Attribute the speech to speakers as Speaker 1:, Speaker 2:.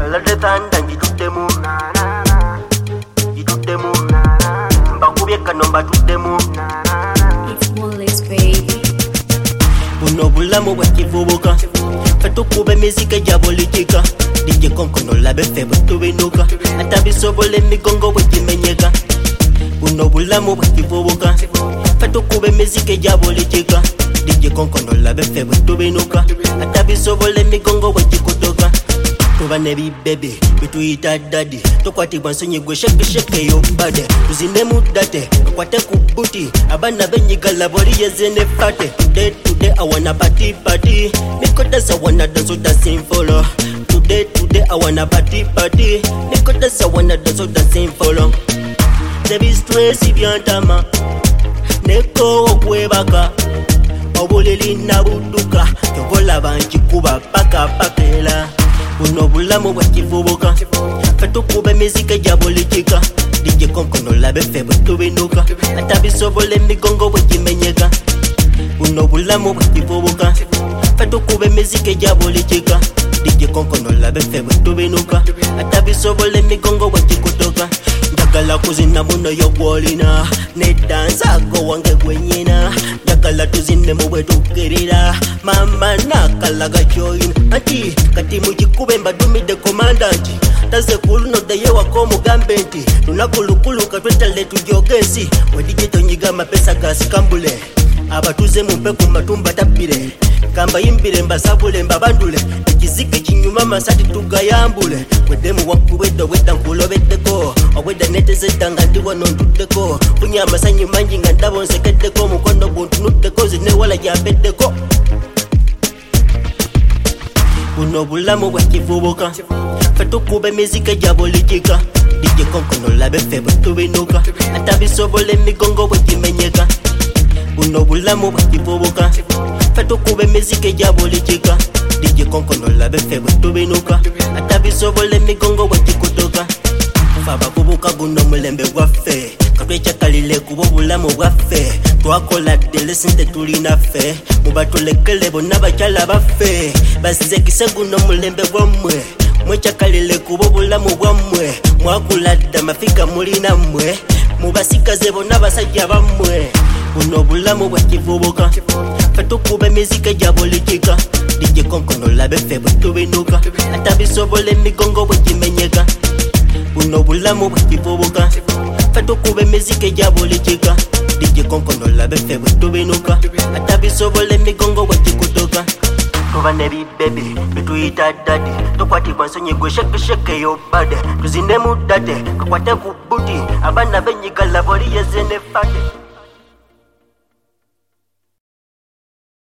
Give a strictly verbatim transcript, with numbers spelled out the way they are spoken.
Speaker 1: kalade tanda ngituddemu ngituddemu mbakubye kano mbatuddemu.
Speaker 2: It's Molly's baby.
Speaker 1: Buno bulamu bwa kivubuka ffe tukuba emizika gya bulikika D J Konkono labe ffe bwe tubinuka ate bisobola emigongo bwe gimenyeka. Buno bulamu bwa kivubuka ffe tukuba emizika gya bulikika D J Konkono labe ffe bwe tubinuka ate bisobola emigongo bwe gikutoka. Tuba ne bibebe bituyita dadi tokwatibwa nsonyi gwe sheke sheke yo bade tuzinemu date kakwate ku buti abana benyigala boli yezene fate. Today today I wanna party party because I wanna dance with the same follow. Today today I wanna party party because I wanna dance with the same follow. Debi stress ibyantama neko okwebaka obulili nabuduka tobola banjikuba paka pakela. Buno bulamu bwa kivubuka ffe tukuba emizika gya bulikika D J Konkono labe ffe bwe tubinuka ate bisobola emigongo bwe gimenyeka. Buno bulamu bwa kivubuka ffe tukuba emizika gya bulikika D J Konkono labe ffe bwe tubinuka ate bisobola emigongo bwe gikutoka. Njagala kuzina muno yo gwolina nedansa go wange gwenyina njagala tuzinemu bwe tukirira mama nakalaga kyoyina ati kati mugikube mbadumidde komandanti taze kuluno daye wako omugambe nti lunaku lukuluka twetale tujoge ensi wedije tonyiga amapesa gasikambule abatuze mumpe ku matumba tapire kamba yimbire mbasabule mbabandule ekizike kinyuma masati tugayambule wedemu wakubedde wedda nkulobeddeko obwedda netezedda nga ndi wano ntuddeko funya amasanyu mangi nga ndabo nsekeddeko omukono guntunuddeko zinewala gyambeddeko. Buno bulamu bwa kivubuka ffe tukuba emizika gya bulikika D J Konkono labe ffe bwe tubinuka ate bisobola emigongo bwe gimenyeka. Buno bulamu bwa kivubuka ffe tukuba emizika gya bulikika D J Konkono labe ffe bwe tubinuka ate bisobola emigongo bwe gikutoka. Ffe abavubuka guno mulembe gwaffe katwekyakalire kuba obulamu bwaffe twakola ddele sente tulina ffe mubatulekele bonna bakyala baffe basize kise guno mulembe gwammwe mwekyakalire kuba obulamu bwammwe mwakula dda mafika mulina mmwe mubasikaze bonna basajja bammwe. Buno bulamu bwa kivubuka ffe tukuba emizika gya bulikika D J Konkono labe ffe bwe tubinuka ate bisobola emigongo bwe gimenyeka. Buno bulamu bwa kivubuka ffe tukuba emizika gya bulikika D J Konkono labe ffe bwe tubinuka ate bisobola emigongo bwe gikutoka. Tuba ne bibebe bituyita dadi tokwatibwa nsonyi gwe sheke sheke yo bade tuzinemu date kakwate ku buti abana benyigala boli yezene fate.